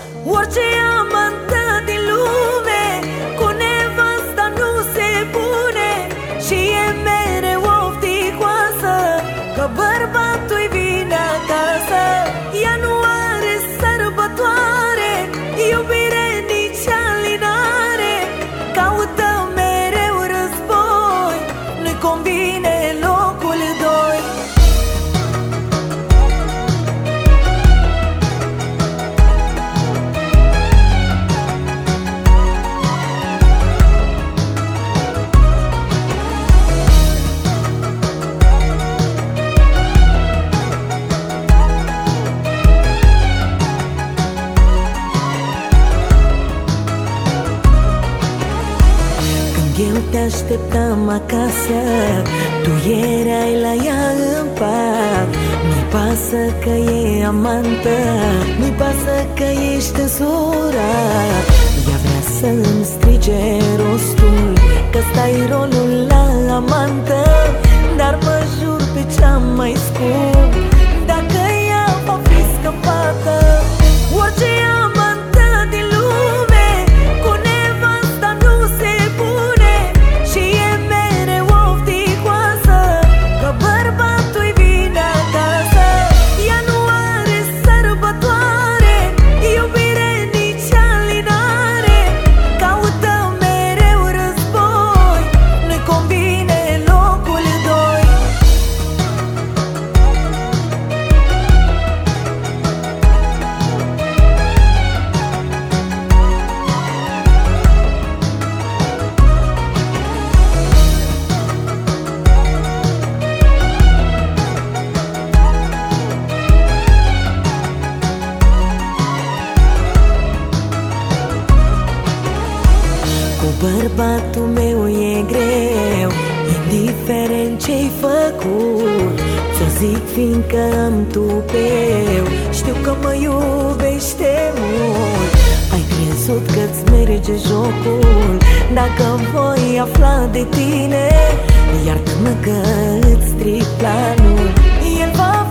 Orice amantă din lume cu nevasta nu se pune și e mereu ofticoasă că bărbatul-i vine acasă. Ea nu are sărbătoare, iubire nici alinare, caută mereu război, nu-i convine locul doi. Eu te așteptam acasă, tu erai la ea în pat. Nu-i pasă că e amantă, nu-i pasă că ești însurat. Ea vrea să-mi strige rostul că ăsta-i rolul la amantă, dar mă jur pe cea mai scump dacă ea va fi scăpată. Orice amantă din lume cu nevasta nu se pune și e mereu ofticoasă că bărbatul-i vine acasă. Ea nu are sărbătoare, iubire nici alinare, caută mereu război, nu-i convine locul doi. Cu bărbatul meu e greu, indiferent ce-ai făcut. Ți-o zic fiindcă am tupeu, știu că mă iubește mult. Ai crezut că-ți merge jocul, dacă voi afla de tine, iartă-mă că îți stric planul. El va